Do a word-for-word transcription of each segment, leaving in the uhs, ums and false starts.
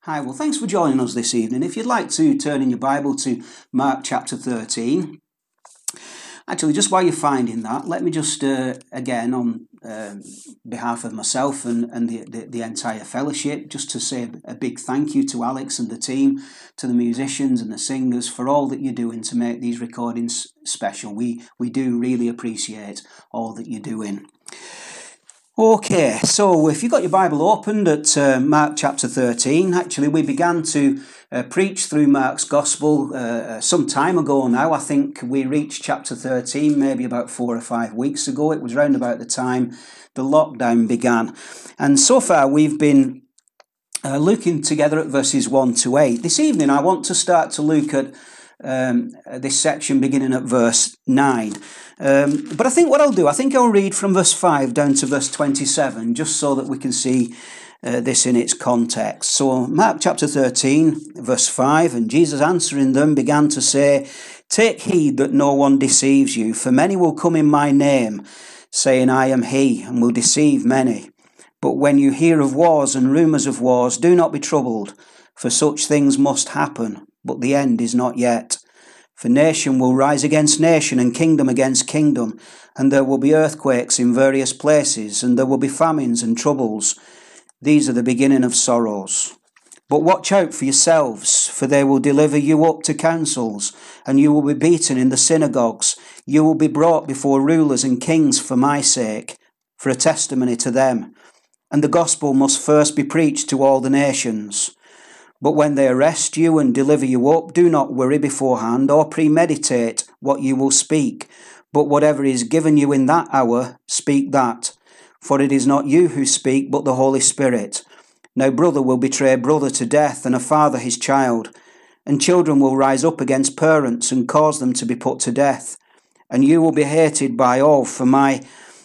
Hi, well, thanks for joining us this evening. If you'd like to turn in your Bible to Mark chapter thirteen, actually, just while you're finding that, let me just, uh, again, on um, behalf of myself and, and the, the, the entire fellowship, just to say a big thank you to Alex and the team, to the musicians and the singers for all that you're doing to make these recordings special. We, we do really appreciate all that you're doing. Okay, so if you've got your Bible opened at uh, Mark chapter thirteen, actually we began to uh, preach through Mark's Gospel uh, some time ago now. I think we reached chapter thirteen maybe about four or five weeks ago. It was round about the time the lockdown began. And so far we've been uh, looking together at verses one to eight. This evening I want to start to look at Um, this section beginning at verse nine. Um, but I think what I'll do, I think I'll read from verse five down to verse twenty-seven, just so that we can see uh, this in its context. So Mark chapter thirteen, verse five, and Jesus answering them began to say, "Take heed that no one deceives you, for many will come in my name, saying, I am he, and will deceive many. But when you hear of wars and rumours of wars, do not be troubled, for such things must happen, but the end is not yet. For nation will rise against nation and kingdom against kingdom, and there will be earthquakes in various places, and there will be famines and troubles. These are the beginning of sorrows. But watch out for yourselves, for they will deliver you up to councils, and you will be beaten in the synagogues. You will be brought before rulers and kings for my sake, for a testimony to them. And the gospel must first be preached to all the nations. But when they arrest you and deliver you up, do not worry beforehand or premeditate what you will speak, but whatever is given you in that hour, speak that. For it is not you who speak, but the Holy Spirit. Now brother will betray brother to death, and a father his child. And children will rise up against parents and cause them to be put to death. And you will be hated by all for my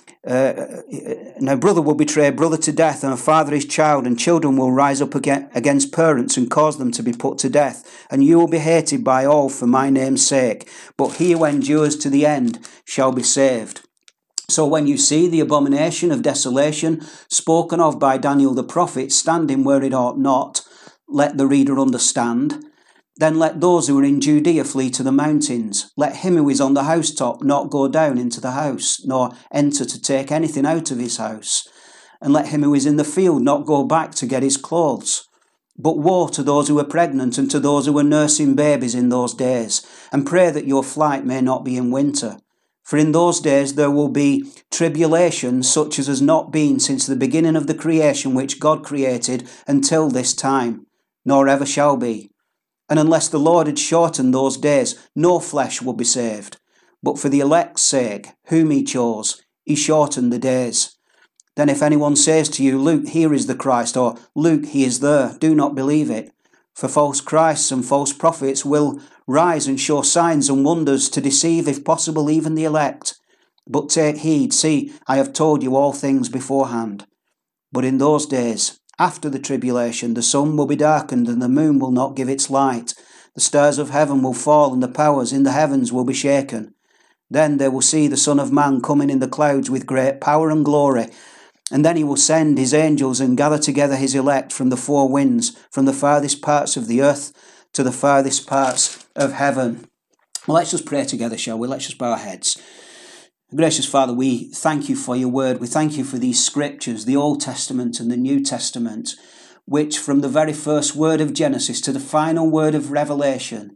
Uh, now brother will betray brother to death, and a father his child, and children will rise up against parents and cause them to be put to death. And you will be hated by all for my name's sake, but he who endures to the end shall be saved. So when you see the abomination of desolation spoken of by Daniel the prophet standing where it ought not, let the reader understand. Then let those who are in Judea flee to the mountains. Let him who is on the housetop not go down into the house, nor enter to take anything out of his house. And let him who is in the field not go back to get his clothes. But woe to those who are pregnant and to those who are nursing babies in those days. And pray that your flight may not be in winter. For in those days there will be tribulation such as has not been since the beginning of the creation which God created until this time, nor ever shall be. And unless the Lord had shortened those days, no flesh would be saved. But for the elect's sake, whom he chose, he shortened the days. Then if anyone says to you, Look, here is the Christ, or Look, he is there, do not believe it. For false Christs and false prophets will rise and show signs and wonders to deceive, if possible, even the elect. But take heed, see, I have told you all things beforehand. But in those days, after the tribulation, the sun will be darkened and the moon will not give its light. The stars of heaven will fall and the powers in the heavens will be shaken. Then they will see the Son of Man coming in the clouds with great power and glory. And then he will send his angels and gather together his elect from the four winds, from the farthest parts of the earth to the farthest parts of heaven. Well, let's just pray together, shall we? Let's just bow our heads. Gracious Father, we thank you for your word. We thank you for these scriptures, the Old Testament and the New Testament, which from the very first word of Genesis to the final word of Revelation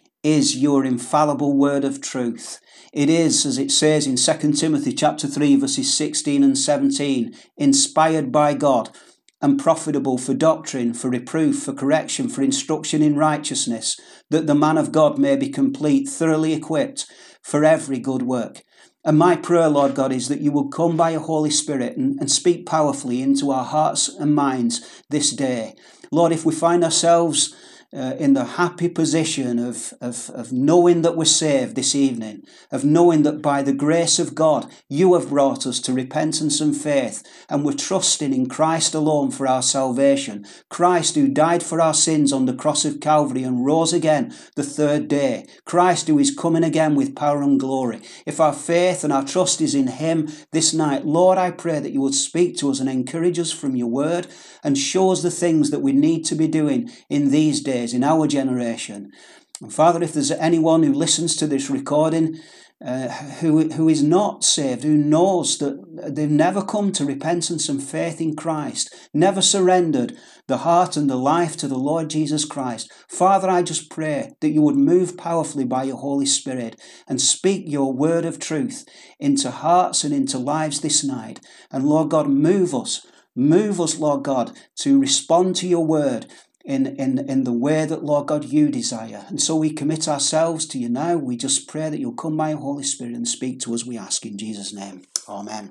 is your infallible word of truth. It is, as it says in Second Timothy chapter three, verses sixteen and seventeen, inspired by God and profitable for doctrine, for reproof, for correction, for instruction in righteousness, that the man of God may be complete, thoroughly equipped for every good work. And my prayer, Lord God, is that you will come by your Holy Spirit and, and speak powerfully into our hearts and minds this day. Lord, if we find ourselves uh, in the happy position of, of, of knowing that we're saved this evening, of knowing that by the grace of God, you have brought us to repentance and faith, and we're trusting in Christ alone for our salvation. Christ who died for our sins on the cross of Calvary and rose again the third day. Christ who is coming again with power and glory. If our faith and our trust is in him this night, Lord, I pray that you would speak to us and encourage us from your word and show us the things that we need to be doing in these days, in our generation. And Father, if there's anyone who listens to this recording uh, who, who is not saved, who knows that they've never come to repentance and faith in Christ, never surrendered the heart and the life to the Lord Jesus Christ, Father, I just pray that you would move powerfully by your Holy Spirit and speak your word of truth into hearts and into lives this night. And Lord God, move us, move us, Lord God, to respond to your word in, in, in the way that, Lord God, you desire. And so we commit ourselves to you now. We just pray that you'll come by your Holy Spirit and speak to us, we ask in Jesus' name. Amen.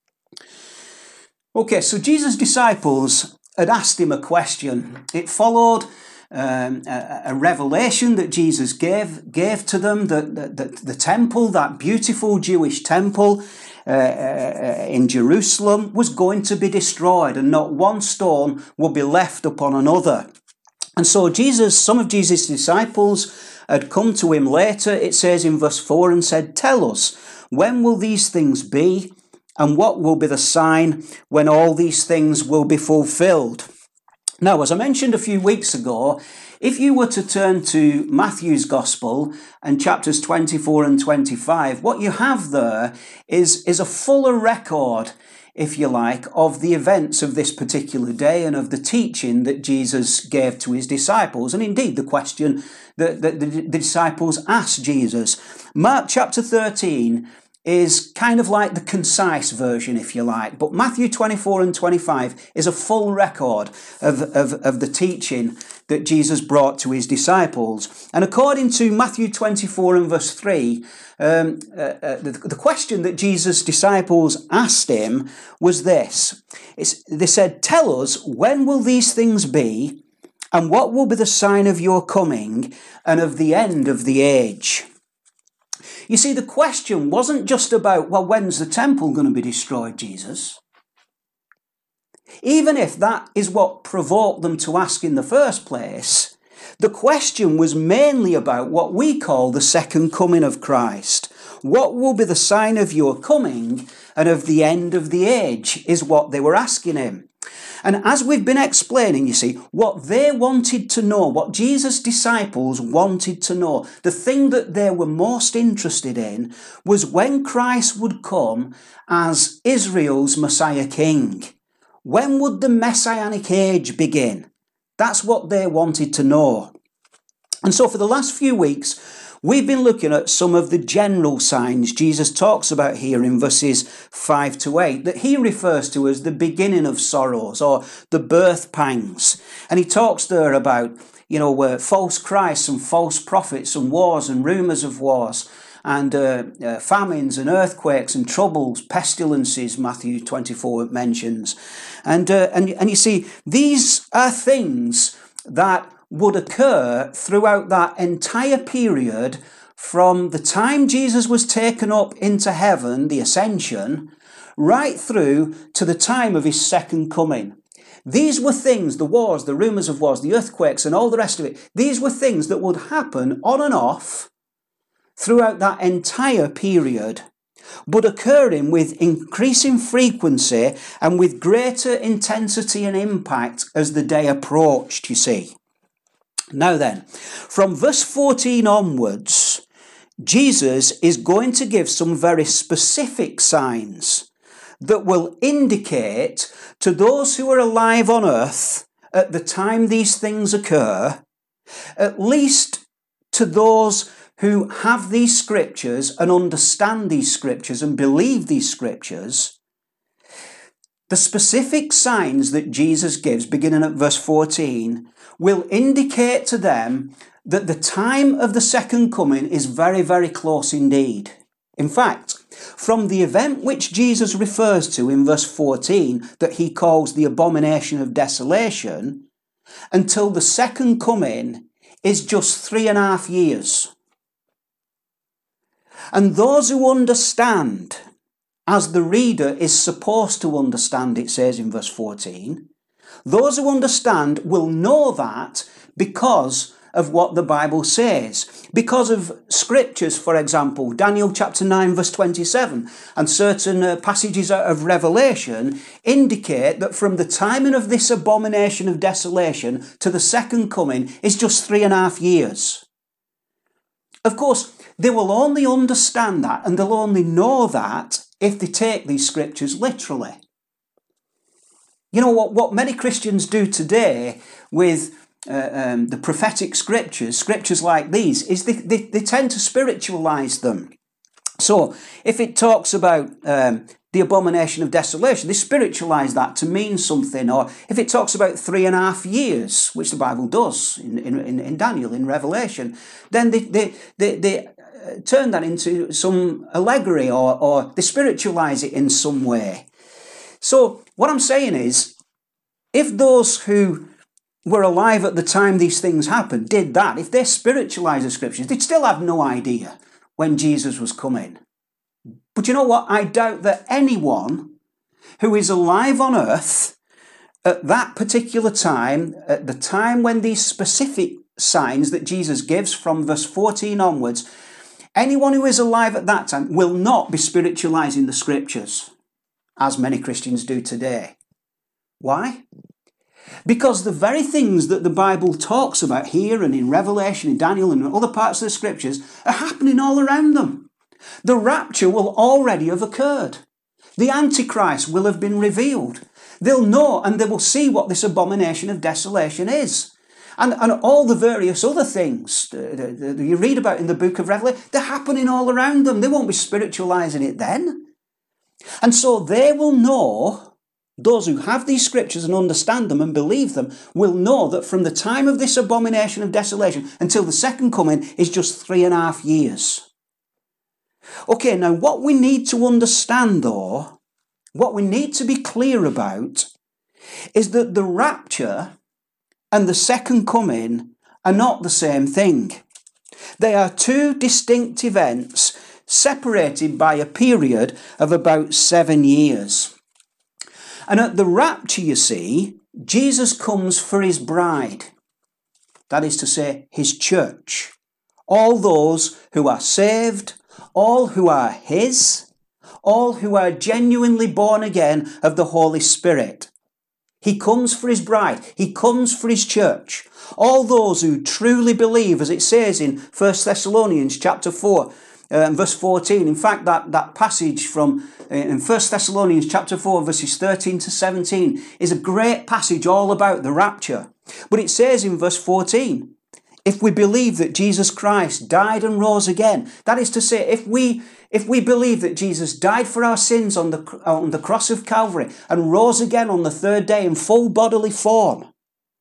Okay, so Jesus' disciples had asked him a question. It followed um, a, a revelation that Jesus gave gave to them, that the, the, the temple, that beautiful Jewish temple uh, uh, in Jerusalem, was going to be destroyed, and not one stone would be left upon another. And so Jesus, some of Jesus' disciples had come to him later, it says in verse four, and said, "Tell us, when will these things be? And what will be the sign when all these things will be fulfilled?" Now, as I mentioned a few weeks ago, if you were to turn to Matthew's Gospel and chapters twenty-four and twenty-five, what you have there is, is a fuller record, if you like, of the events of this particular day and of the teaching that Jesus gave to his disciples, and indeed the question that, that the, the disciples asked Jesus. Mark chapter thirteen is kind of like the concise version, if you like, but Matthew twenty-four and twenty-five is a full record of, of, of the teaching that Jesus brought to his disciples. And according to Matthew twenty-four and verse three, um, uh, uh, the, the question that Jesus' disciples asked him was this. It's, they said, "Tell us, when will these things be, and what will be the sign of your coming and of the end of the age?" You see, the question wasn't just about, well, when's the temple going to be destroyed, Jesus? Even if that is what provoked them to ask in the first place, the question was mainly about what we call the second coming of Christ. What will be the sign of your coming and of the end of the age, is what they were asking him. And as we've been explaining, you see, what they wanted to know, what Jesus' disciples wanted to know, the thing that they were most interested in was when Christ would come as Israel's Messiah King. When would the Messianic age begin? That's what they wanted to know. And so for the last few weeks, we've been looking at some of the general signs Jesus talks about here in verses five to eight, that he refers to as the beginning of sorrows or the birth pangs. And he talks there about, you know, uh, false Christs and false prophets and wars and rumours of wars and uh, uh, famines and earthquakes and troubles, pestilences, Matthew twenty-four mentions. And, uh, and, and you see, these are things that would occur throughout that entire period from the time Jesus was taken up into heaven, the ascension, right through to the time of his second coming. These were things, the wars, the rumours of wars, the earthquakes and all the rest of it, these were things that would happen on and off throughout that entire period, but occurring with increasing frequency and with greater intensity and impact as the day approached, you see. Now then, from verse fourteen onwards, Jesus is going to give some very specific signs that will indicate to those who are alive on earth at the time these things occur, at least to those who have these scriptures and understand these scriptures and believe these scriptures, the specific signs that Jesus gives, beginning at verse fourteen, will indicate to them that the time of the second coming is very, very close indeed. In fact, from the event which Jesus refers to in verse fourteen, that he calls the abomination of desolation, until the second coming is just three and a half years. And those who understand, as the reader is supposed to understand, it says in verse fourteen, those who understand will know that because of what the Bible says. Because of scriptures, for example, Daniel chapter nine verse twenty-seven, and certain uh, passages of Revelation indicate that from the timing of this abomination of desolation to the second coming is just three and a half years. Of course, they will only understand that and they'll only know that if they take these scriptures literally. You know what, what many Christians do today with uh, um, the prophetic scriptures, scriptures like these, is they, they, they tend to spiritualize them. So if it talks about um, the abomination of desolation, they spiritualize that to mean something. Or if it talks about three and a half years, which the Bible does in, in, in Daniel, in Revelation, then they, they, they, they turn that into some allegory, or, or they spiritualize it in some way. So what I'm saying is, if those who were alive at the time these things happened did that, if they spiritualize the scriptures, they'd still have no idea when Jesus was coming. But you know what? I doubt that anyone who is alive on earth at that particular time, at the time when these specific signs that Jesus gives from verse fourteen onwards, anyone who is alive at that time will not be spiritualizing the scriptures, as many Christians do today. Why? Because the very things that the Bible talks about here and in Revelation, in Daniel and in other parts of the scriptures are happening all around them. The rapture will already have occurred. The Antichrist will have been revealed. They'll know and they will see what this abomination of desolation is. And, and all the various other things that you read about in the book of Revelation, they're happening all around them. They won't be spiritualizing it then. And so they will know, those who have these scriptures and understand them and believe them, will know that from the time of this abomination of desolation until the second coming is just three and a half years. Okay, now what we need to understand though, what we need to be clear about, is that the rapture and the second coming are not the same thing. They are two distinct events separated by a period of about seven years. And at the rapture, you see, Jesus comes for his bride. That is to say, his church. All those who are saved, all who are his, all who are genuinely born again of the Holy Spirit. He comes for his bride. He comes for his church. All those who truly believe, as it says in First Thessalonians chapter four, uh, verse fourteen. In fact, that, that passage from uh, in First Thessalonians chapter four, verses thirteen to seventeen, is a great passage all about the rapture. But it says in verse fourteen, if we believe that Jesus Christ died and rose again, that is to say, if we If we believe that Jesus died for our sins on the, on the cross of Calvary and rose again on the third day in full bodily form,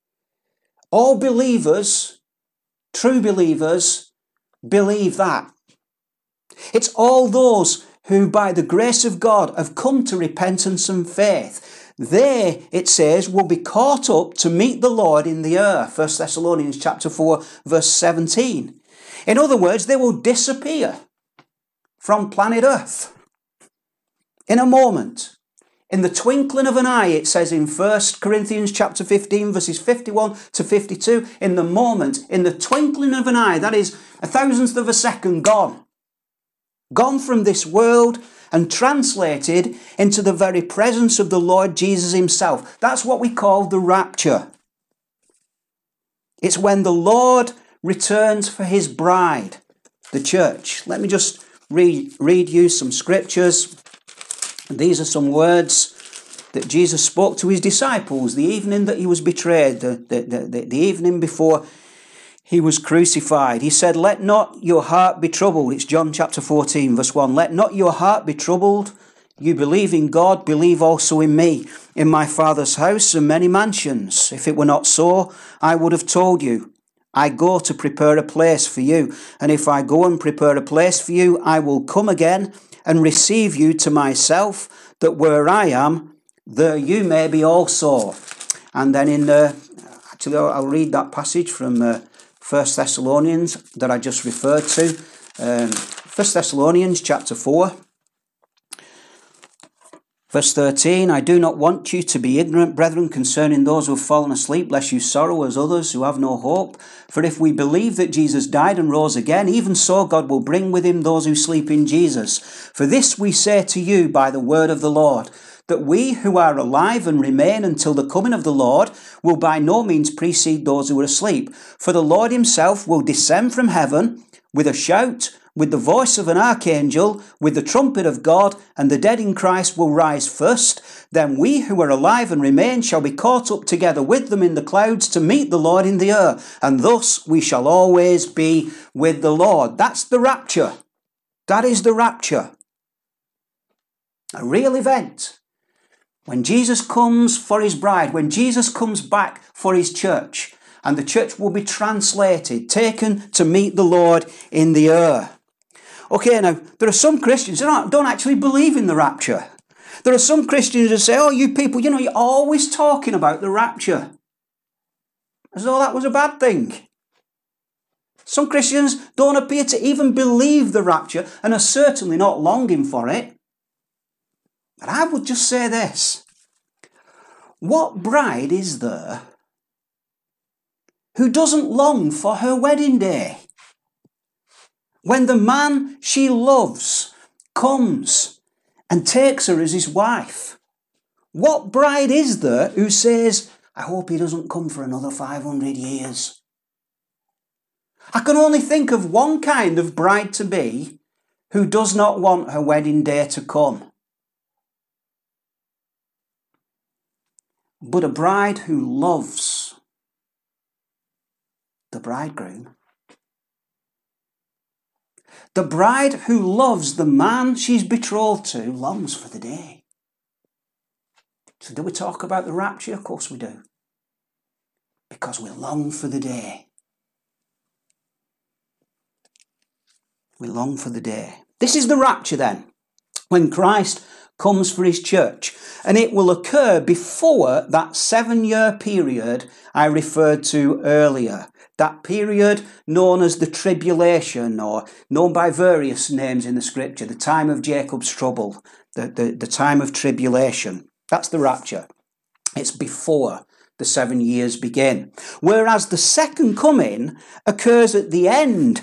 all believers, true believers, believe that. It's all those who by the grace of God have come to repentance and faith. They, it says, will be caught up to meet the Lord in the air. First Thessalonians chapter four, verse seventeen. In other words, they will disappear from planet Earth in a moment. In the twinkling of an eye, it says in First Corinthians chapter fifteen, verses fifty-one to fifty-two, in the moment, in the twinkling of an eye, that is a thousandth of a second gone. Gone from this world and translated into the very presence of the Lord Jesus himself. That's what we call the rapture. It's when the Lord returns for his bride, the church. Let me just read, read you some scriptures. These are some words that Jesus spoke to his disciples the evening that he was betrayed, the, the, the, the evening before he was crucified. He said, let not your heart be troubled. It's John chapter fourteen, verse one. Let not your heart be troubled. You believe in God, believe also in me. In my Father's house are many mansions. If it were not so, I would have told you. I go to prepare a place for you. And if I go and prepare a place for you, I will come again and receive you to myself, that where I am, there you may be also. And then in the, Actually, I'll, I'll read that passage from uh, First Thessalonians that I just referred to. Um, First Thessalonians chapter four. Verse thirteen, I do not want you to be ignorant, brethren, concerning those who have fallen asleep, lest you sorrow as others who have no hope. For if we believe that Jesus died and rose again, even so God will bring with him those who sleep in Jesus. For this we say to you by the word of the Lord, that we who are alive and remain until the coming of the Lord will by no means precede those who are asleep. For the Lord himself will descend from heaven with a shout, with the voice of an archangel, with the trumpet of God, and the dead in Christ will rise first. Then we who are alive and remain shall be caught up together with them in the clouds to meet the Lord in the air, and thus we shall always be with the Lord. That's the rapture. That is the rapture. A real event. When Jesus comes for his bride, when Jesus comes back for his church, and the church will be translated, taken to meet the Lord in the air. Okay, now, there are some Christians who don't, don't actually believe in the rapture. There are some Christians who say, oh, you people, you know, you're always talking about the rapture. As though that was a bad thing. Some Christians don't appear to even believe the rapture and are certainly not longing for it. But I would just say this. What bride is there who doesn't long for her wedding day? When the man she loves comes and takes her as his wife, what bride is there who says, I hope he doesn't come for another five hundred years? I can only think of one kind of bride-to-be who does not want her wedding day to come. But a bride who loves the bridegroom. The bride who loves the man she's betrothed to longs for the day. So do we talk about the rapture? Of course we do. Because we long for the day. We long for the day. This is the rapture then, when Christ comes for his church. And it will occur before that seven-year period I referred to earlier. That period known as the tribulation, or known by various names in the scripture, the time of Jacob's trouble, the, the, the time of tribulation. That's the rapture. It's before the seven years begin. Whereas the second coming occurs at the end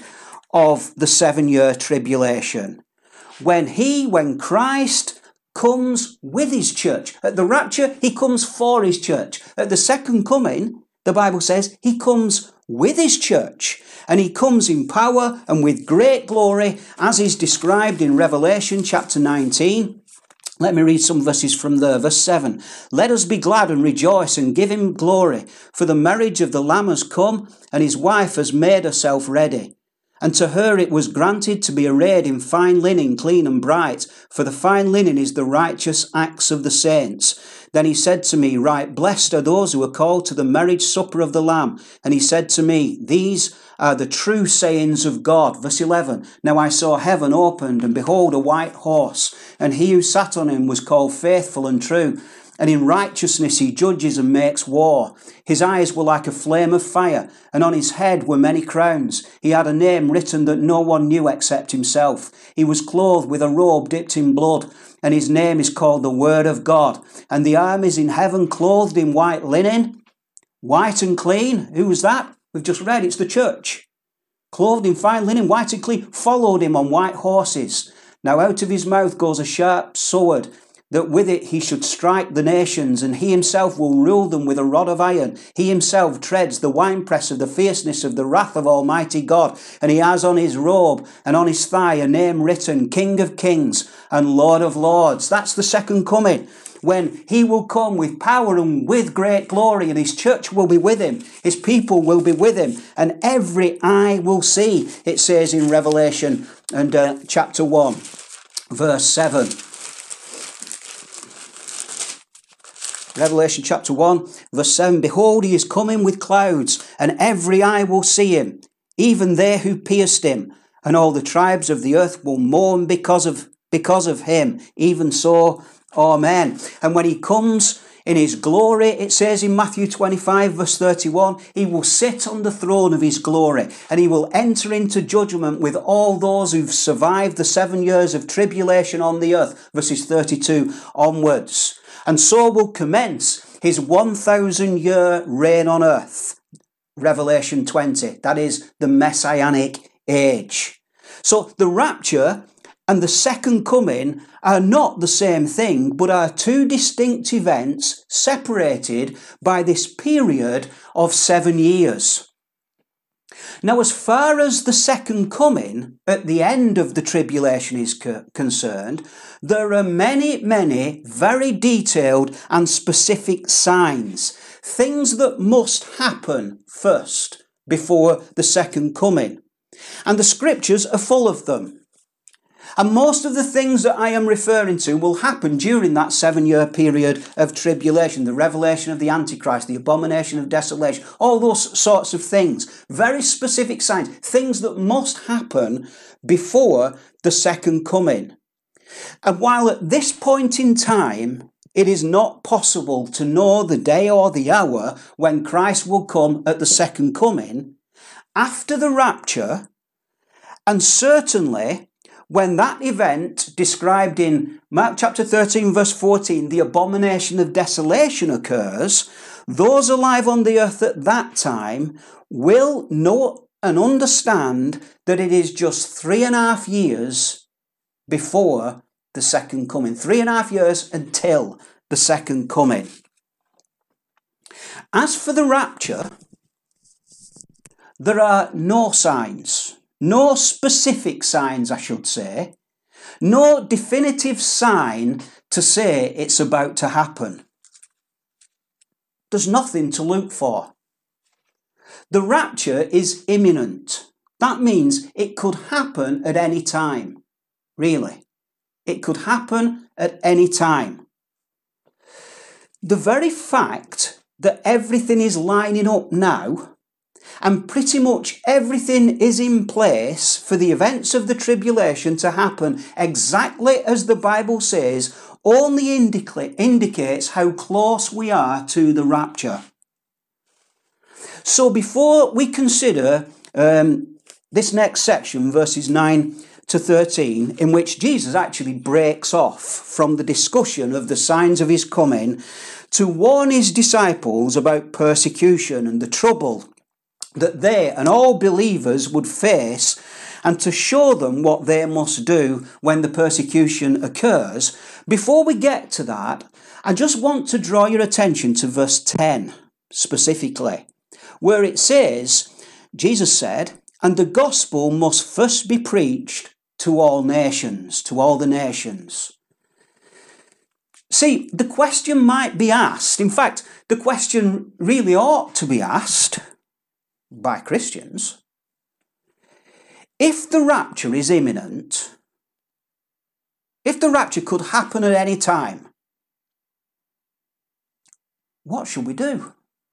of the seven-year tribulation. When he, when Christ comes with his church. At the rapture, he comes for his church. At the second coming, the Bible says, he comes with his church. And he comes in power and with great glory, as is described in Revelation chapter nineteen. Let me read some verses from there. Verse seven. Let us be glad and rejoice and give him glory, for the marriage of the Lamb has come, and his wife has made herself ready. And to her it was granted to be arrayed in fine linen, clean and bright, for the fine linen is the righteous acts of the saints. Then he said to me, right, blessed are those who are called to the marriage supper of the Lamb. And he said to me, these are the true sayings of God. Verse eleven, now I saw heaven opened, and behold a white horse, and he who sat on him was called Faithful and True. And in righteousness he judges and makes war. His eyes were like a flame of fire, and on his head were many crowns. He had a name written that no one knew except himself. He was clothed with a robe dipped in blood, and his name is called the Word of God. And the armies in heaven clothed in white linen, white and clean. Who was that? We've just read, it's the church. Clothed in fine linen, white and clean, followed him on white horses. Now out of his mouth goes a sharp sword, that with it he should strike the nations, and he himself will rule them with a rod of iron. He himself treads the winepress of the fierceness of the wrath of Almighty God. And he has on his robe and on his thigh a name written, King of Kings and Lord of Lords. That's the second coming, when he will come with power and with great glory, and his church will be with him. His people will be with him, and every eye will see, it says in Revelation and uh, chapter one, verse seven. Revelation chapter one, verse seven, behold, he is coming with clouds, and every eye will see him, even they who pierced him, and all the tribes of the earth will mourn because of, because of him. Even so, amen. And when he comes In his glory, it says in Matthew twenty-five, verse thirty-one, he will sit on the throne of his glory, and he will enter into judgment with all those who've survived the seven years of tribulation on the earth, verses thirty-two onwards. And so will commence his one thousand year reign on earth, Revelation twenty. That is the Messianic age. So the rapture and the second coming are not the same thing, but are two distinct events separated by this period of seven years. Now, as far as the second coming at the end of the tribulation is co- concerned, there are many, many very detailed and specific signs, things that must happen first before the second coming. And the scriptures are full of them. And most of the things that I am referring to will happen during that seven-year period of tribulation, the revelation of the Antichrist, the abomination of desolation, all those sorts of things. Very specific signs, things that must happen before the second coming. And while at this point in time, it is not possible to know the day or the hour when Christ will come at the second coming, after the rapture, and certainly when that event described in Mark chapter thirteen, verse fourteen, the abomination of desolation occurs, those alive on the earth at that time will know and understand that it is just three and a half years before the second coming. Three and a half years until the second coming. As for the rapture, there are no signs. No specific signs, I should say. No definitive sign to say it's about to happen. There's nothing to look for. The rapture is imminent. That means it could happen at any time. Really. It could happen at any time. The very fact that everything is lining up now, and pretty much everything is in place for the events of the tribulation to happen exactly as the Bible says, only indica- indicates how close we are to the rapture. So before we consider um, this next section, verses nine to thirteen, in which Jesus actually breaks off from the discussion of the signs of his coming to warn his disciples about persecution and the trouble that they and all believers would face, and to show them what they must do when the persecution occurs. Before we get to that, I just want to draw your attention to verse ten specifically, where it says, Jesus said, and the gospel must first be preached to all nations, to all the nations. See, the question might be asked, in fact, the question really ought to be asked by Christians. If the rapture is imminent, if the rapture could happen at any time, what should we do?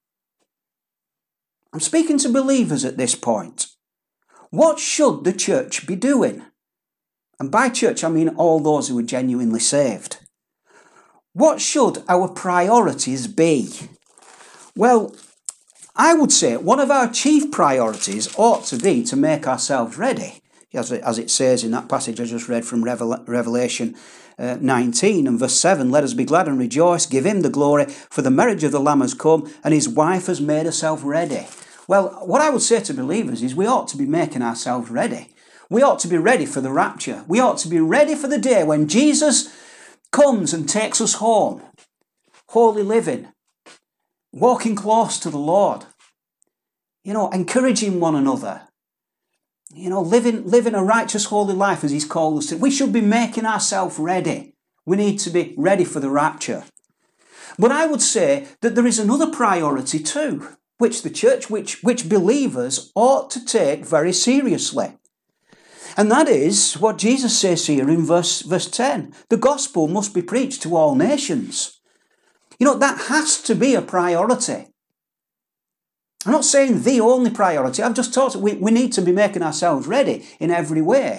I'm speaking to believers at this point. What should the church be doing? And by church, I mean all those who are genuinely saved. What should our priorities be? Well, I would say one of our chief priorities ought to be to make ourselves ready, as it, as it says in that passage I just read from Revel- Revelation uh, nineteen and verse seven, let us be glad and rejoice, give him the glory, for the marriage of the Lamb has come, and his wife has made herself ready. Well, what I would say to believers is we ought to be making ourselves ready. We ought to be ready for the rapture. We ought to be ready for the day when Jesus comes and takes us home, holy living, walking close to the Lord, you know, encouraging one another, you know, living, living a righteous, holy life as he's called us to. We should be making ourselves ready. We need to be ready for the rapture. But I would say that there is another priority too, which the church, which, which believers ought to take very seriously. And that is what Jesus says here in verse, verse ten. The gospel must be preached to all nations. You know, that has to be a priority. I'm not saying the only priority. I've just taught we, we need to be making ourselves ready in every way.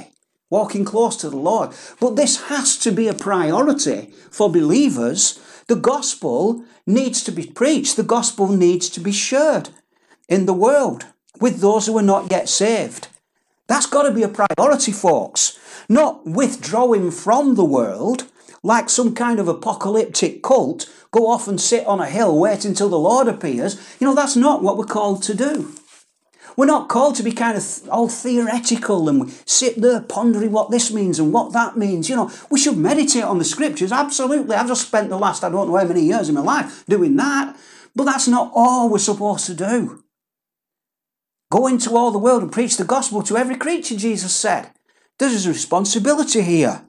walking close to the Lord. But this has to be a priority for believers. The gospel needs to be preached. The gospel needs to be shared in the world with those who are not yet saved. That's got to be a priority, folks. Not withdrawing from the world like some kind of apocalyptic cult, go off and sit on a hill, wait until the Lord appears. You know, that's not what we're called to do. We're not called to be kind of th- all theoretical and we sit there pondering what this means and what that means. You know, we should meditate on the scriptures. Absolutely. I've just spent the last, I don't know how many years in my life doing that. But that's not all we're supposed to do. Go into all the world and preach the gospel to every creature, Jesus said. There's a responsibility here.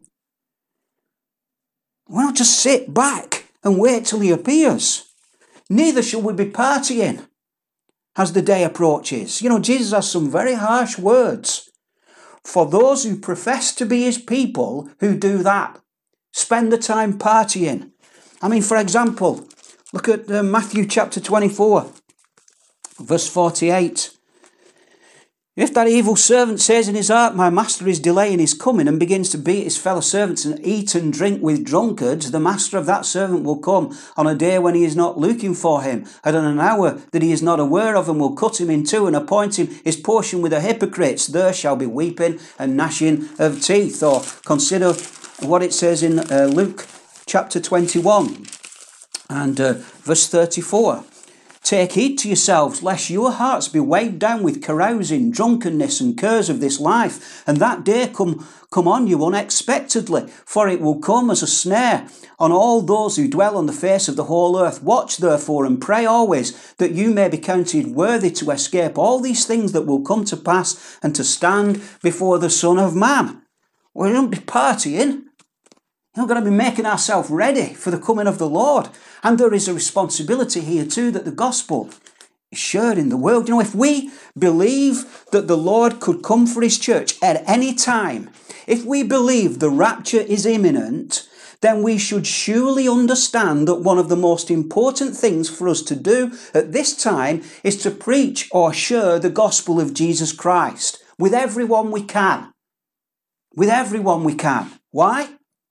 We don't just sit back and wait till he appears. Neither shall we be partying as the day approaches. You know, Jesus has some very harsh words for those who profess to be his people who do that. Spend the time partying. I mean, for example, look at uh, Matthew chapter twenty-four, verse forty-eight. If that evil servant says in his heart, my master is delaying his coming, and begins to beat his fellow servants and eat and drink with drunkards, the master of that servant will come on a day when he is not looking for him, and on an hour that he is not aware of, and will cut him in two and appoint him his portion with the hypocrites. There shall be weeping and gnashing of teeth. Or consider what it says in uh, Luke chapter twenty-one and uh, verse thirty-four. Take heed to yourselves, lest your hearts be weighed down with carousing, drunkenness, and cares of this life, and that day come, come on you unexpectedly, for it will come as a snare on all those who dwell on the face of the whole earth. Watch therefore and pray always, that you may be counted worthy to escape all these things that will come to pass, and to stand before the Son of Man. We don't be partying. We're going to be making ourselves ready for the coming of the Lord. And there is a responsibility here too, that the gospel is shared in the world. You know, if we believe that the Lord could come for his church at any time, if we believe the rapture is imminent, then we should surely understand that one of the most important things for us to do at this time is to preach or share the gospel of Jesus Christ with everyone we can. With everyone we can. Why?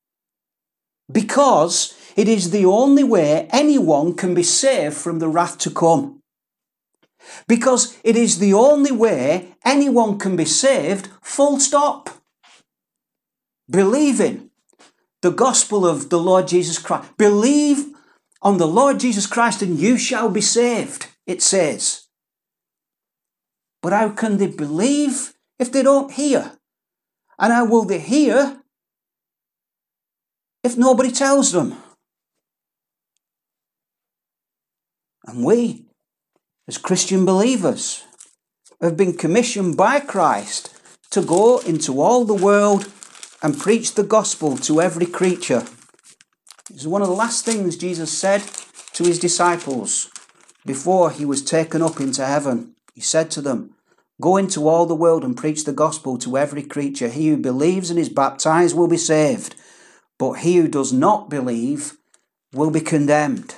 Because it is the only way anyone can be saved from the wrath to come. Because it is the only way anyone can be saved, full stop. Believing the gospel of the Lord Jesus Christ. Believe on the Lord Jesus Christ and you shall be saved, it says. But how can they believe if they don't hear? And how will they hear if nobody tells them? And we, as Christian believers, have been commissioned by Christ to go into all the world and preach the gospel to every creature. It's one of the last things Jesus said to his disciples before he was taken up into heaven. He said to them, go into all the world and preach the gospel to every creature. He who believes and is baptized will be saved, but he who does not believe will be condemned.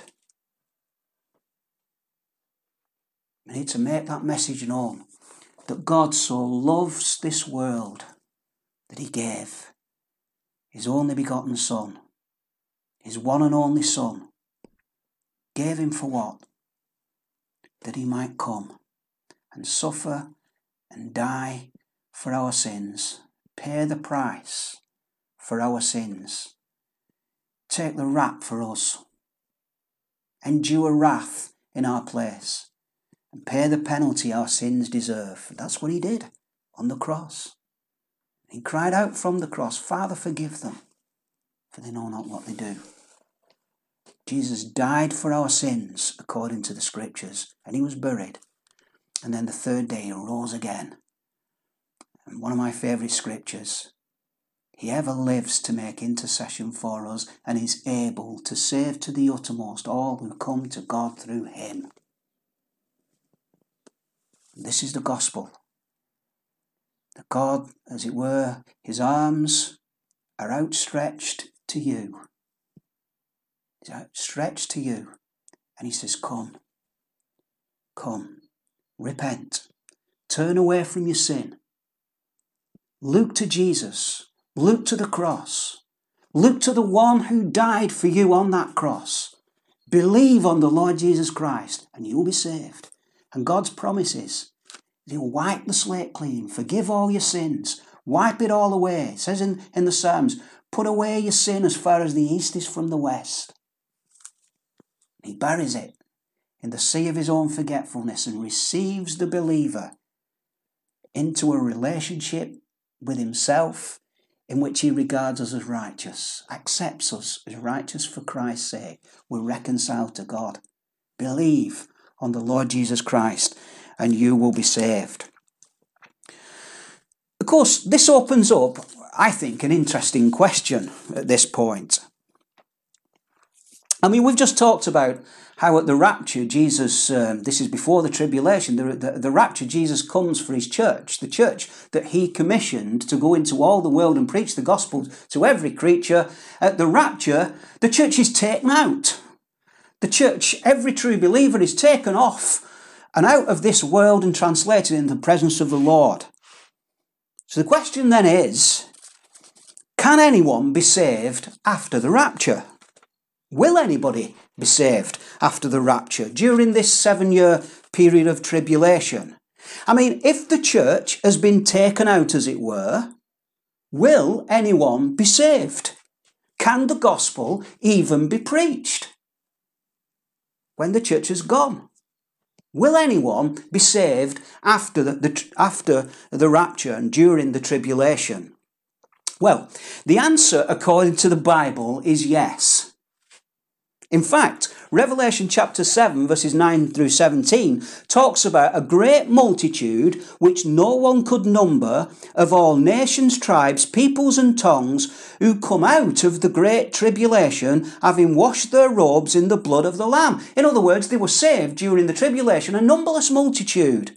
We need to make that message known, that God so loves this world that he gave his only begotten Son, his one and only Son. Gave him for what? That he might come and suffer and die for our sins, pay the price for our sins, take the rap for us, endure wrath in our place, and pay the penalty our sins deserve. That's what he did on the cross. He cried out from the cross, Father, forgive them, for they know not what they do. Jesus died for our sins according to the scriptures, and he was buried. And then the third day he rose again. And one of my favourite scriptures, he ever lives to make intercession for us and is able to save to the uttermost all who come to God through him. This is the gospel. That God, as it were, his arms are outstretched to you. He's outstretched to you. And he says, come, come, repent, turn away from your sin, Look to Jesus. Look to the cross. Look to the one who died for you on that cross. Believe on the Lord Jesus Christ and you'll be saved. And God's promises, He'll wipe the slate clean, forgive all your sins, wipe it all away. It says in, in the Psalms, put away your sin as far as the east is from the west. He buries it in the sea of His own forgetfulness and receives the believer into a relationship with Himself in which He regards us as righteous, accepts us as righteous for Christ's sake. We're reconciled to God. Believe on the Lord Jesus Christ and you will be saved. Of course, this opens up, I think, an interesting question at this point. I mean, we've just talked about how at the rapture, Jesus, um, this is before the tribulation, the, the, the rapture, Jesus comes for His church, the church that He commissioned to go into all the world and preach the gospel to every creature. At the rapture, the church is taken out. The church, every true believer is taken off and out of this world and translated into the presence of the Lord. So the question then is, can anyone be saved after the rapture? Will anybody be saved after the rapture during this seven-year period of tribulation? I mean, if the church has been taken out, as it were, will anyone be saved? Can the gospel even be preached when the church is gone? Will anyone be saved after the, the, after the rapture and during the tribulation? Well, the answer, according to the Bible, is yes. In fact, Revelation chapter seven, verses nine through seventeen, talks about a great multitude which no one could number of all nations, tribes, peoples and tongues who come out of the great tribulation, having washed their robes in the blood of the Lamb. In other words, they were saved during the tribulation, a numberless multitude.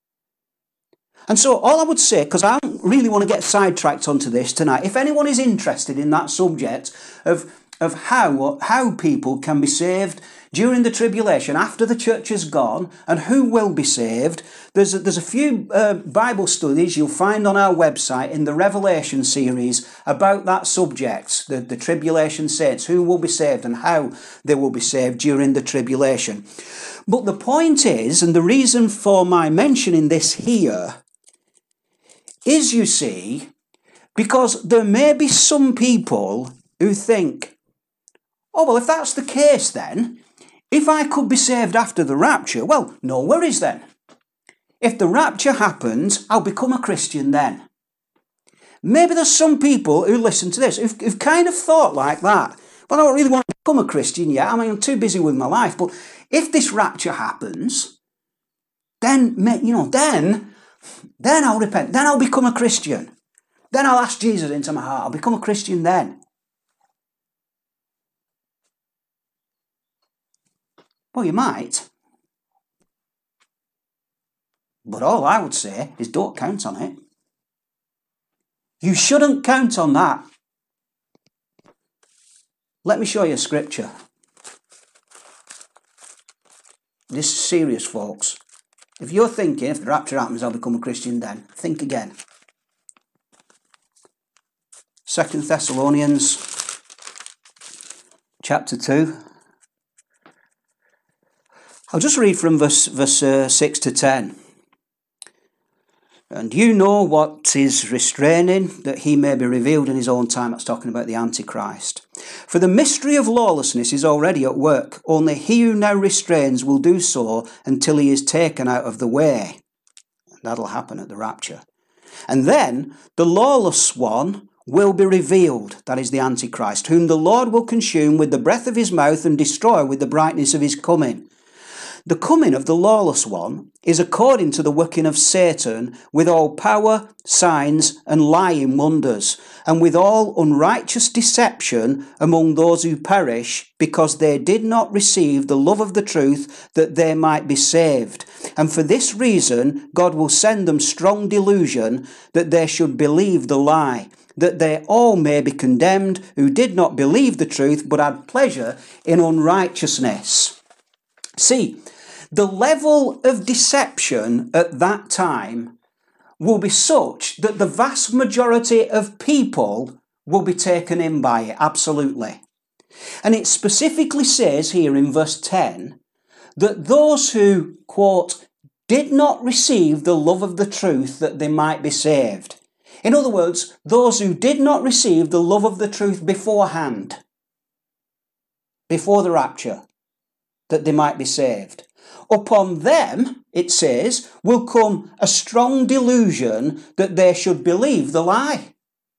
And so all I would say, because I don't really want to get sidetracked onto this tonight, if anyone is interested in that subject of of how, how people can be saved during the tribulation after the church is gone and who will be saved, there's a, there's a few uh, Bible studies you'll find on our website in the Revelation series about that subject, the, the tribulation saints, who will be saved and how they will be saved during the tribulation. But the point is, and the reason for my mentioning this here, is, you see, because there may be some people who think, oh, well, if that's the case then, if I could be saved after the rapture, well, no worries then. If the rapture happens, I'll become a Christian then. Maybe there's some people who listen to this who've, who've kind of thought like that. Well, I don't really want to become a Christian yet. I mean, I'm too busy with my life. But if this rapture happens, then, you know, then, then I'll repent. Then I'll become a Christian. Then I'll ask Jesus into my heart. I'll become a Christian then. Well, you might. But all I would say is don't count on it. You shouldn't count on that. Let me show you a scripture. This is serious, folks. If you're thinking, if the rapture happens, I'll become a Christian then, think again. Second Thessalonians chapter two. I'll just read from verse, verse uh, six to ten. And you know what is restraining, that he may be revealed in his own time. That's talking about the Antichrist. For the mystery of lawlessness is already at work. Only he who now restrains will do so until he is taken out of the way. That'll happen at the rapture. And then the lawless one will be revealed, that is the Antichrist, whom the Lord will consume with the breath of his mouth and destroy with the brightness of his coming. The coming of the lawless one is according to the working of Satan, with all power, signs, and lying wonders, and with all unrighteous deception among those who perish, because they did not receive the love of the truth, that they might be saved. And for this reason God will send them strong delusion, that they should believe the lie, that they all may be condemned who did not believe the truth, but had pleasure in unrighteousness. See, the level of deception at that time will be such that the vast majority of people will be taken in by it, absolutely. And it specifically says here in verse ten that those who, quote, did not receive the love of the truth that they might be saved. In other words, those who did not receive the love of the truth beforehand, before the rapture, that they might be saved. Upon them, it says, will come a strong delusion that they should believe the lie.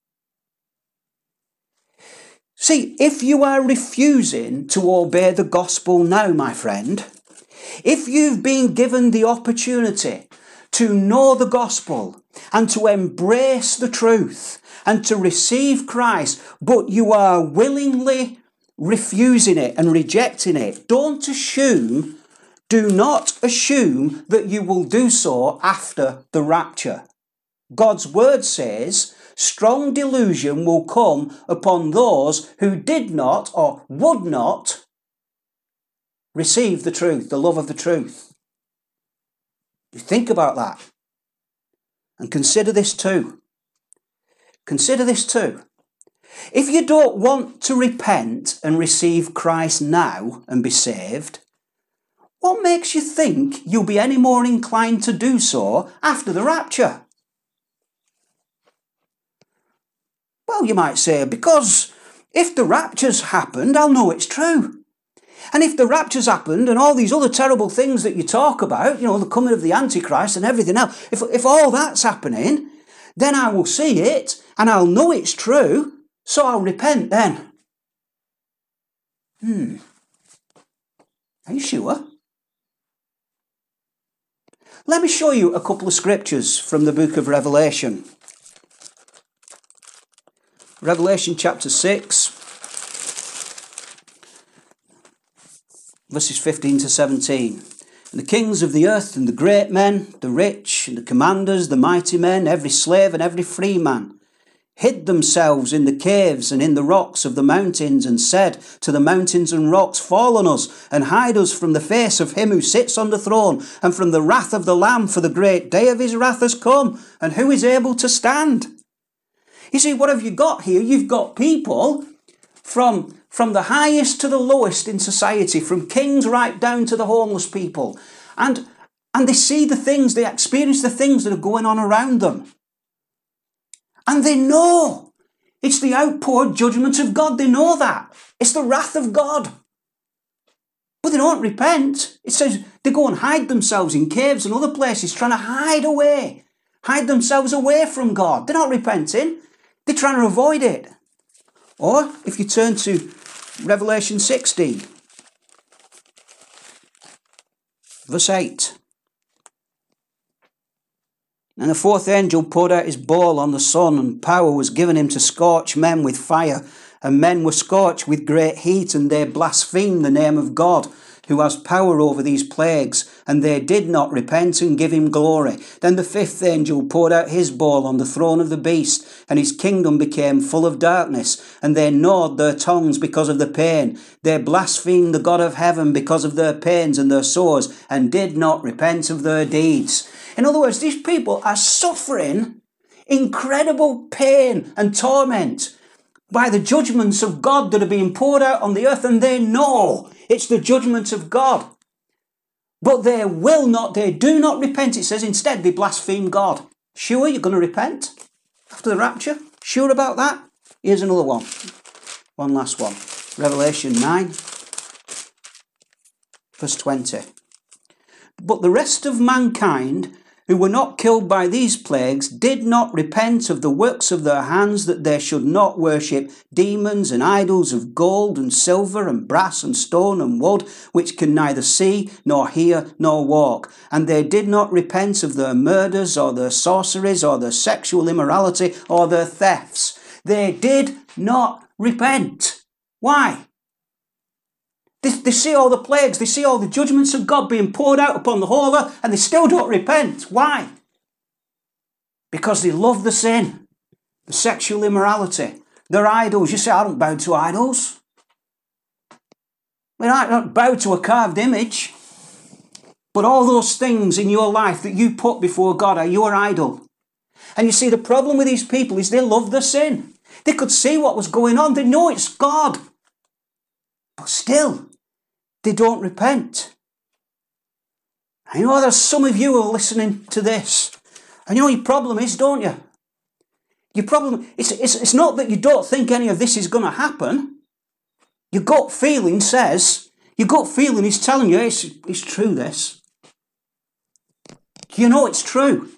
See, if you are refusing to obey the gospel now, my friend, if you've been given the opportunity to know the gospel and to embrace the truth and to receive Christ, but you are willingly refusing it and rejecting it, don't assume, do not assume that you will do so after the rapture. God's word says, strong delusion will come upon those who did not or would not receive the truth, the love of the truth. You think about that. And consider this too. Consider this too. If you don't want to repent and receive Christ now and be saved, what makes you think you'll be any more inclined to do so after the rapture? Well, you might say, because if the rapture's happened, I'll know it's true. And if the rapture's happened and all these other terrible things that you talk about, you know, the coming of the Antichrist and everything else, if, if all that's happening, then I will see it and I'll know it's true, so I'll repent then. Hmm. Are you sure? Let me show you a couple of scriptures from the book of Revelation. Revelation chapter six, verses fifteen to seventeen. And the kings of the earth and the great men, the rich and the commanders, the mighty men, every slave and every free man, hid themselves in the caves and in the rocks of the mountains, and said to the mountains and rocks, fall on us and hide us from the face of him who sits on the throne and from the wrath of the Lamb, for the great day of his wrath has come, and who is able to stand? You see, what have you got here? You've got people from, from the highest to the lowest in society, from kings right down to the homeless people. And, and they see the things, they experience the things that are going on around them. And they know it's the outpoured judgment of God. They know that. It's the wrath of God. But they don't repent. It says they go and hide themselves in caves and other places, trying to hide away, hide themselves away from God. They're not repenting. They're trying to avoid it. Or if you turn to Revelation sixteen, verse eight. And the fourth angel poured out his bowl on the sun, and power was given him to scorch men with fire. And men were scorched with great heat, and they blasphemed the name of God, who has power over these plagues, and they did not repent and give him glory. Then the fifth angel poured out his bowl on the throne of the beast, and his kingdom became full of darkness, and they gnawed their tongues because of the pain. They blasphemed the God of heaven because of their pains and their sores, and did not repent of their deeds. In other words, these people are suffering incredible pain and torment by the judgments of God that are being poured out on the earth, and they know it's the judgment of God. But they will not, they do not repent. It says instead they blaspheme God. Sure you're going to repent after the rapture? Sure about that? Here's another one. One last one. Revelation nine, verse twenty. But the rest of mankind who were not killed by these plagues did not repent of the works of their hands, that they should not worship demons and idols of gold and silver and brass and stone and wood, which can neither see nor hear nor walk. And they did not repent of their murders or their sorceries or their sexual immorality or their thefts. They did not repent. Why? They, they see all the plagues, they see all the judgments of God being poured out upon the whole earth, and they still don't repent. Why? Because they love the sin, the sexual immorality, their idols. You say, I don't bow to idols. I mean, I don't bow to a carved image. But all those things in your life that you put before God are your idol. And you see, the problem with these people is they love the sin. They could see what was going on. They know it's God. But still, they don't repent. I know there's some of you who are listening to this. And you know your problem is, don't you? Your problem, it's, it's, it's not that you don't think any of this is going to happen. Your gut feeling says, your gut feeling is telling you it's, it's true, this. You know it's true.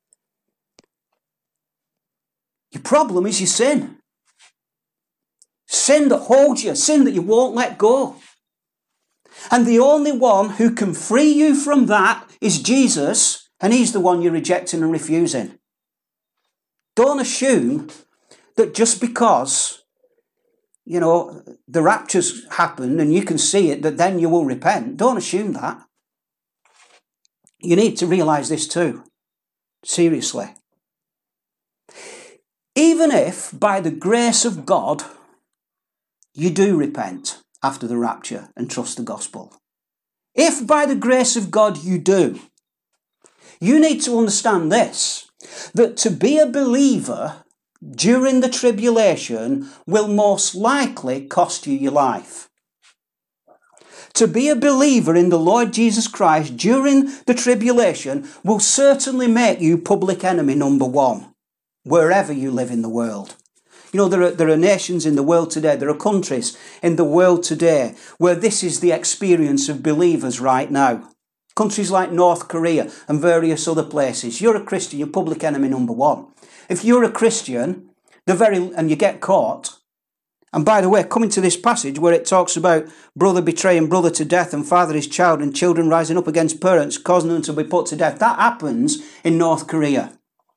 Your problem is your sin. Sin that holds you, sin that you won't let go. And the only one who can free you from that is Jesus, and he's the one you're rejecting and refusing. Don't assume that just because, you know, the rapture's happened and you can see it, that then you will repent. Don't assume that. You need to realise this too. Seriously. Even if, by the grace of God, you do repent after the rapture and trust the gospel. If by the grace of God you do, you need to understand this, that to be a believer during the tribulation will most likely cost you your life. To be a believer in the Lord Jesus Christ during the tribulation will certainly make you public enemy number one, wherever you live in the world. You know, there are, there are nations in the world today, there are countries in the world today where this is the experience of believers right now. Countries like North Korea and various other places. You're a Christian, you're public enemy number one. If you're a Christian, the very and you get caught, and by the way, coming to this passage where it talks about brother betraying brother to death and father his child and children rising up against parents, causing them to be put to death, that happens in North Korea.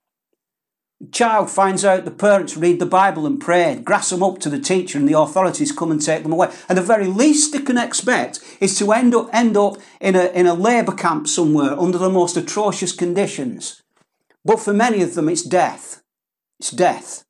Child finds out the parents read the Bible and pray, grass them up to the teacher and the authorities come and take them away. And the very least they can expect is to end up end up in a, in a labour camp somewhere under the most atrocious conditions. But for many of them it's death. It's death.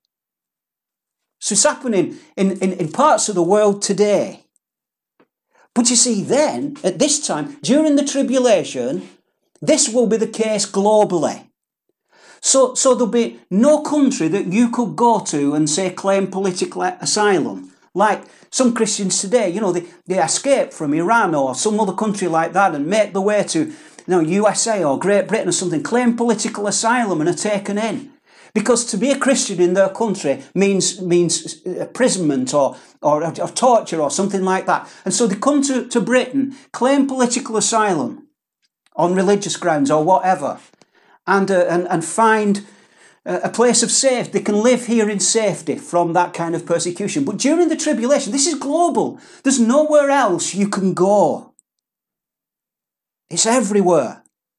So it's happening in, in, in parts of the world today. But you see then, at this time, during the tribulation, this will be the case globally. So, so there'll be no country that you could go to and say claim political asylum. Like some Christians today, you know, they, they escape from Iran or some other country like that and make their way to, you know, U S A or Great Britain or something, claim political asylum and are taken in. Because to be a Christian in their country means means imprisonment or, or, or torture or something like that. And so they come to, to Britain, claim political asylum on religious grounds or whatever. And, uh, and and find uh, a place of safety. They can live here in safety from that kind of persecution. But during the tribulation, this is global. There's nowhere else you can go. It's everywhere.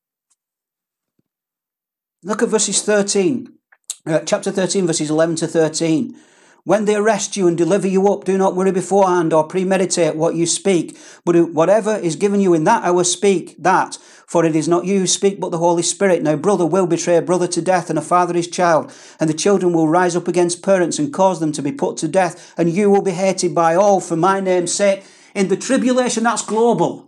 Look at verses thirteen. Uh, chapter thirteen, verses eleven to thirteen. When they arrest you and deliver you up, do not worry beforehand or premeditate what you speak. But whatever is given you in that hour, speak that. For it is not you who speak, but the Holy Spirit. Now brother will betray brother to death, and a father his child. And the children will rise up against parents and cause them to be put to death. And you will be hated by all for my name's sake. In the tribulation, that's global.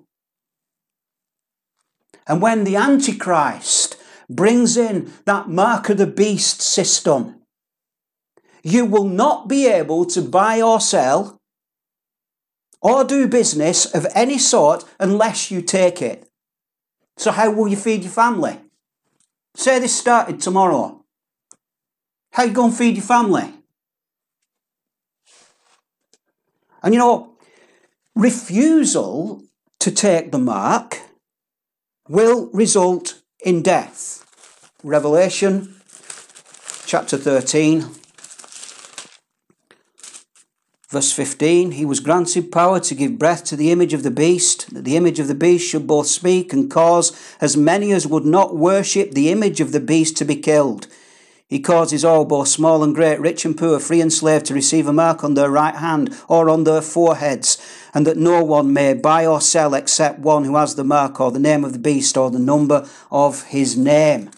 And when the Antichrist brings in that mark of the beast system, you will not be able to buy or sell or do business of any sort unless you take it. So how will you feed your family? Say this started tomorrow. How you going to feed your family? And you know, refusal to take the mark will result in death. Revelation chapter thirteen. Verse fifteen, he was granted power to give breath to the image of the beast, that the image of the beast should both speak and cause as many as would not worship the image of the beast to be killed. He causes all, both small and great, rich and poor, free and slave, to receive a mark on their right hand or on their foreheads, and that no one may buy or sell except one who has the mark or the name of the beast or the number of his name.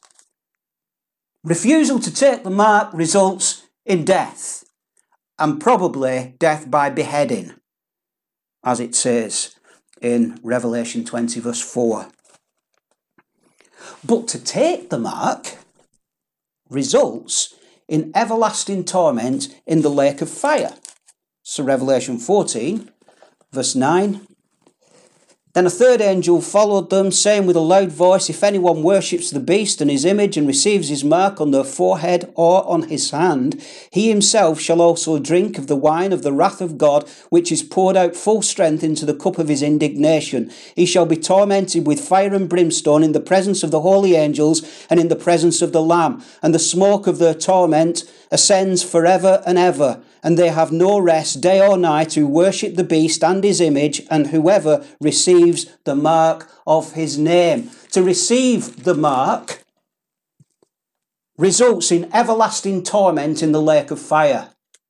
Refusal to take the mark results in death. And probably death by beheading, as it says in Revelation twenty verse four. But to take the mark results in everlasting torment in the lake of fire. So Revelation fourteen, verse nine. Then a third angel followed them, saying with a loud voice, if anyone worships the beast and his image and receives his mark on their forehead or on his hand, he himself shall also drink of the wine of the wrath of God, which is poured out full strength into the cup of his indignation. He shall be tormented with fire and brimstone in the presence of the holy angels and in the presence of the Lamb. And the smoke of their torment ascends forever and ever. And they have no rest day or night who worship the beast and his image, and whoever receives the mark of his name. To receive the mark results in everlasting torment in the lake of fire.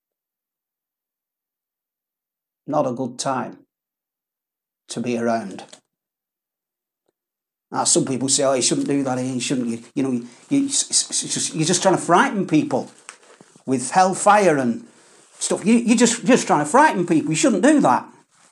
Not a good time to be around. Now, some people say, oh, you shouldn't do that, you shouldn't, you, you know, you, you, it's just, you're just trying to frighten people with hellfire and stuff. You, you're just, just trying to frighten people. You shouldn't do that.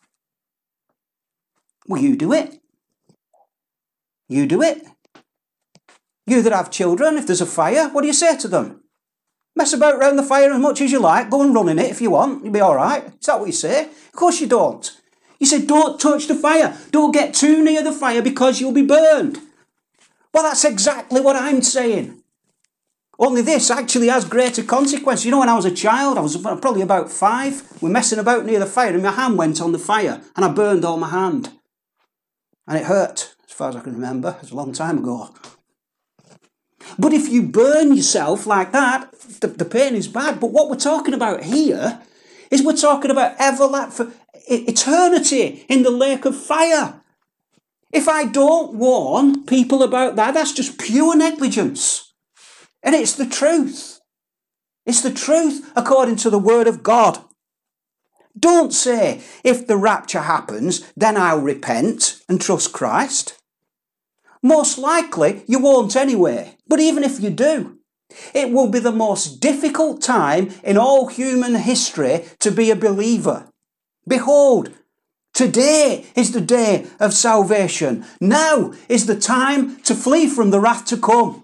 Well, you do it. You do it. You that have children, if there's a fire, what do you say to them? Mess about round the fire as much as you like. Go and run in it if you want. You'll be all right. Is that what you say? Of course you don't. You say, don't touch the fire. Don't get too near the fire because you'll be burned. Well, that's exactly what I'm saying. Only this actually has greater consequences. You know, when I was a child, I was probably about five, we're messing about near the fire and my hand went on the fire and I burned all my hand. And it hurt, as far as I can remember. It was a long time ago. But if you burn yourself like that, the, the pain is bad. But what we're talking about here is we're talking about everlasting, eternity in the lake of fire. If I don't warn people about that, that's just pure negligence. And it's the truth. It's the truth according to the word of God. Don't say, if the rapture happens, then I'll repent and trust Christ. Most likely you won't anyway. But even if you do, it will be the most difficult time in all human history to be a believer. Behold, today is the day of salvation. Now is the time to flee from the wrath to come.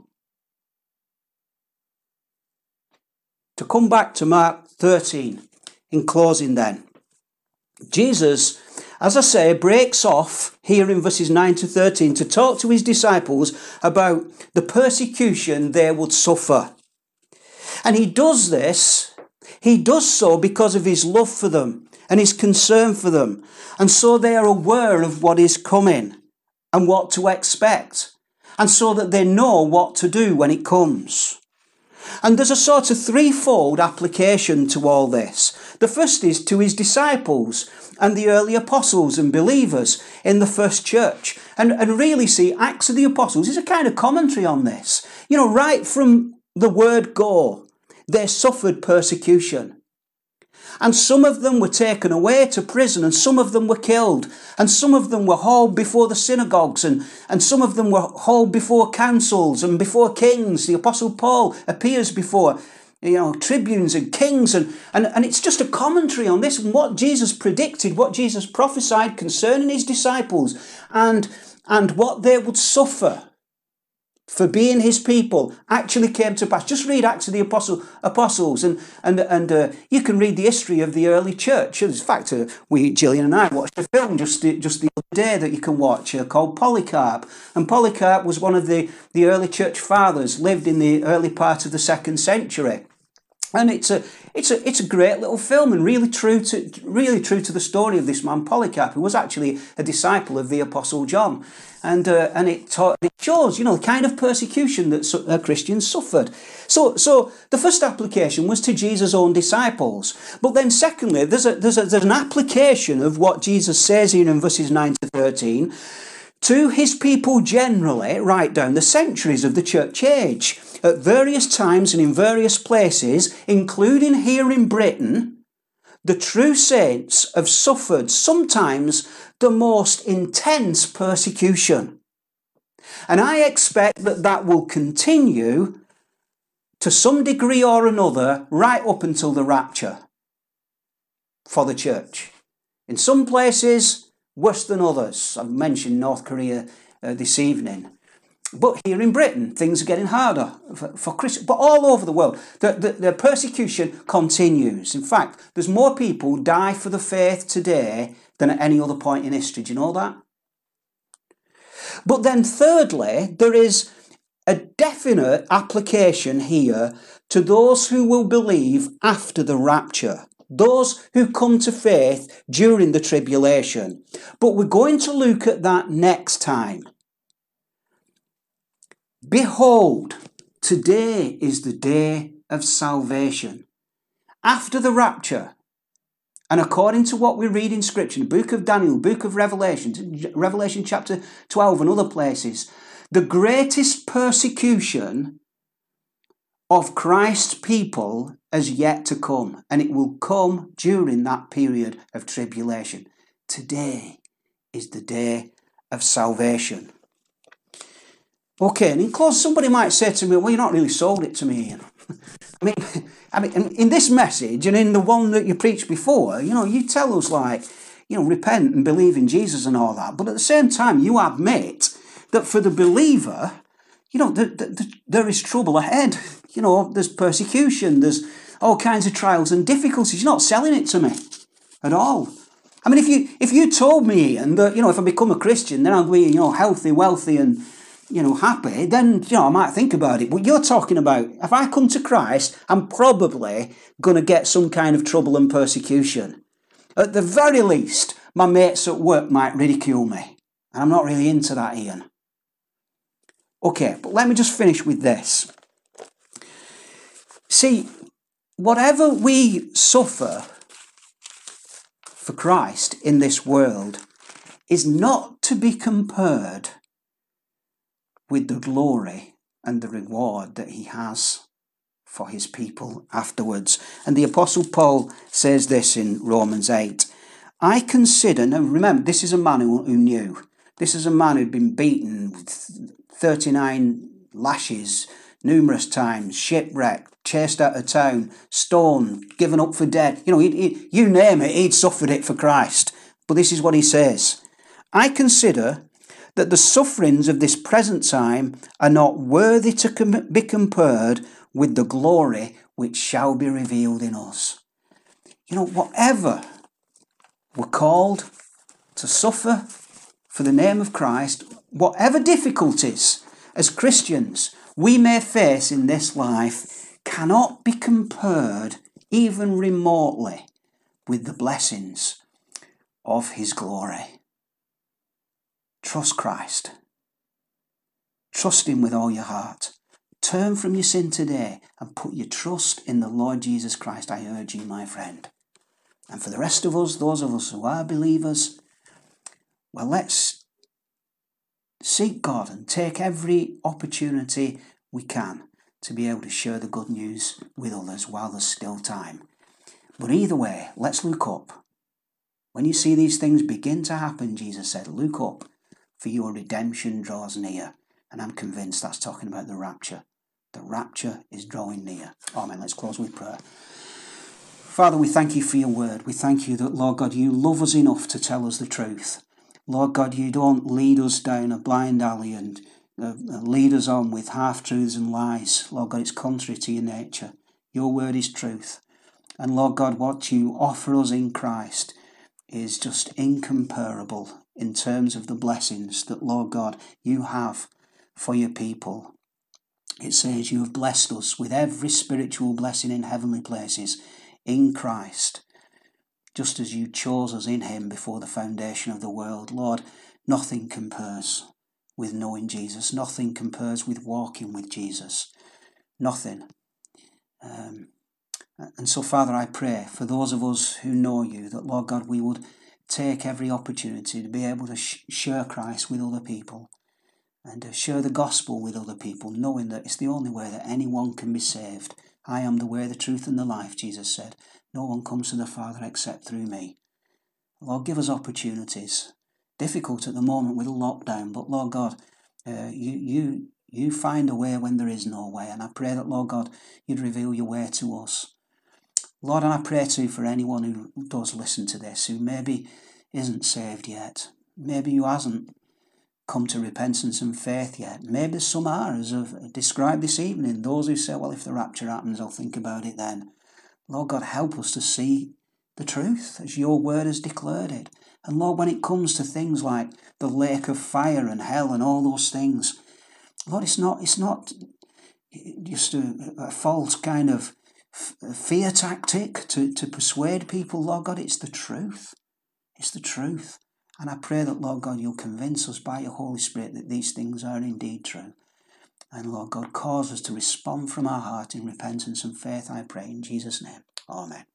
To come back to Mark thirteen, in closing then, Jesus, as I say, breaks off here in verses nine to thirteen to talk to his disciples about the persecution they would suffer. And he does this, he does so because of his love for them and his concern for them. And so they are aware of what is coming and what to expect. And so that they know what to do when it comes. And there's a sort of threefold application to all this. The first is to his disciples and the early apostles and believers in the first church. And, and really see, Acts of the Apostles is a kind of commentary on this. You know, right from the word go, they suffered persecution. And some of them were taken away to prison, and some of them were killed, and some of them were hauled before the synagogues, and, and some of them were hauled before councils and before kings. The Apostle Paul appears before, you know, tribunes and kings, and, and, and it's just a commentary on this and what Jesus predicted, what Jesus prophesied concerning his disciples, and, and what they would suffer for being his people actually came to pass. Just read Acts of the Apostle, Apostles and and and uh, you can read the history of the early church. In fact, uh, we, Gillian and I, watched a film just, just the other day that you can watch uh, called Polycarp. And Polycarp was one of the, the early church fathers, lived in the early part of the second century. And it's a it's a it's a great little film and really true to really true to the story of this man Polycarp, who was actually a disciple of the Apostle John, and uh, and it taught, it shows, you know, the kind of persecution that uh, Christians suffered. So so the first application was to Jesus' own disciples, but then secondly, there's a there's a, there's an application of what Jesus says here in verses nine to thirteen to his people generally, right down the centuries of the church age. At various times and in various places, including here in Britain, the true saints have suffered sometimes the most intense persecution. And I expect that that will continue to some degree or another right up until the rapture for the church. In some places, worse than others. I've mentioned North Korea uh, this evening. But here in Britain, things are getting harder for, for Christians. But all over the world, the, the, the persecution continues. In fact, there's more people die for the faith today than at any other point in history. Do you know that? But then thirdly, there is a definite application here to those who will believe after the rapture. Those who come to faith during the tribulation. But we're going to look at that next time. Behold, today is the day of salvation. After the rapture, and according to what we read in Scripture, the book of Daniel, book of Revelation, Revelation chapter twelve and other places, the greatest persecution of Christ's people has yet to come, and it will come during that period of tribulation. Today is the day of salvation. Okay, and in close, somebody might say to me, well, you're not really sold it to me, Ian. I mean, I mean, in this message and in the one that you preached before, you know, you tell us like, you know, repent and believe in Jesus and all that. But at the same time, you admit that for the believer, you know, the, the, the, there is trouble ahead. You know, there's persecution, there's all kinds of trials and difficulties. You're not selling it to me at all. I mean, if you if you told me, Ian, that, you know, if I become a Christian, then I'll be, you know, healthy, wealthy and, you know, happy, then, you know, I might think about it. But you're talking about, if I come to Christ, I'm probably going to get some kind of trouble and persecution. At the very least, my mates at work might ridicule me. And I'm not really into that, Ian. Okay, but let me just finish with this. See, whatever we suffer for Christ in this world is not to be compared with the glory and the reward that he has for his people afterwards. And the Apostle Paul says this in Romans eight. I consider, now remember, this is a man who, who knew. This is a man who'd been beaten with thirty-nine lashes numerous times, shipwrecked, chased out of town, stoned, given up for dead. You know, he, he, you name it, he'd suffered it for Christ. But this is what he says. I consider that the sufferings of this present time are not worthy to com- be compared with the glory which shall be revealed in us. You know, whatever we're called to suffer for the name of Christ, whatever difficulties as Christians we may face in this life, cannot be compared even remotely with the blessings of his glory. Trust Christ. Trust him with all your heart. Turn from your sin today and put your trust in the Lord Jesus Christ, I urge you, my friend. And for the rest of us, those of us who are believers, well, let's seek God and take every opportunity we can to be able to share the good news with others while there's still time. But either way, let's look up. When you see these things begin to happen, Jesus said, look up, for your redemption draws near. And I'm convinced that's talking about the rapture. The rapture is drawing near. Amen. Let's close with prayer. Father, we thank you for your word. We thank you that, Lord God, you love us enough to tell us the truth. Lord God, you don't lead us down a blind alley and uh, lead us on with half-truths and lies. Lord God, it's contrary to your nature. Your word is truth. And Lord God, what you offer us in Christ is just incomparable in terms of the blessings that, Lord God, you have for your people. It says you have blessed us with every spiritual blessing in heavenly places in Christ, just as you chose us in him before the foundation of the world. Lord, nothing compares with knowing Jesus. Nothing compares with walking with Jesus. Nothing. Um, and so, Father, I pray for those of us who know you that, Lord God, we would take every opportunity to be able to sh- share Christ with other people and to share the gospel with other people, knowing that it's the only way that anyone can be saved. I am the way, the truth, and the life, Jesus said. No one comes to the Father except through me. Lord, give us opportunities. Difficult at the moment with a lockdown, but Lord God, uh, you you you find a way when there is no way. And I pray that, Lord God, you'd reveal your way to us. Lord, and I pray too for anyone who does listen to this, who maybe isn't saved yet, maybe who hasn't come to repentance and faith yet. Maybe some are, as I've described this evening. Those who say, well, if the rapture happens, I'll think about it then. Lord God, help us to see the truth as your word has declared it. And Lord, when it comes to things like the lake of fire and hell and all those things, Lord, it's not, it's not just a, a false kind of fear tactic to, to persuade people. Lord God, it's the truth. It's the truth. And I pray that, Lord God, you'll convince us by your Holy Spirit that these things are indeed true. And Lord God, cause us to respond from our heart in repentance and faith, I pray in Jesus' name. Amen.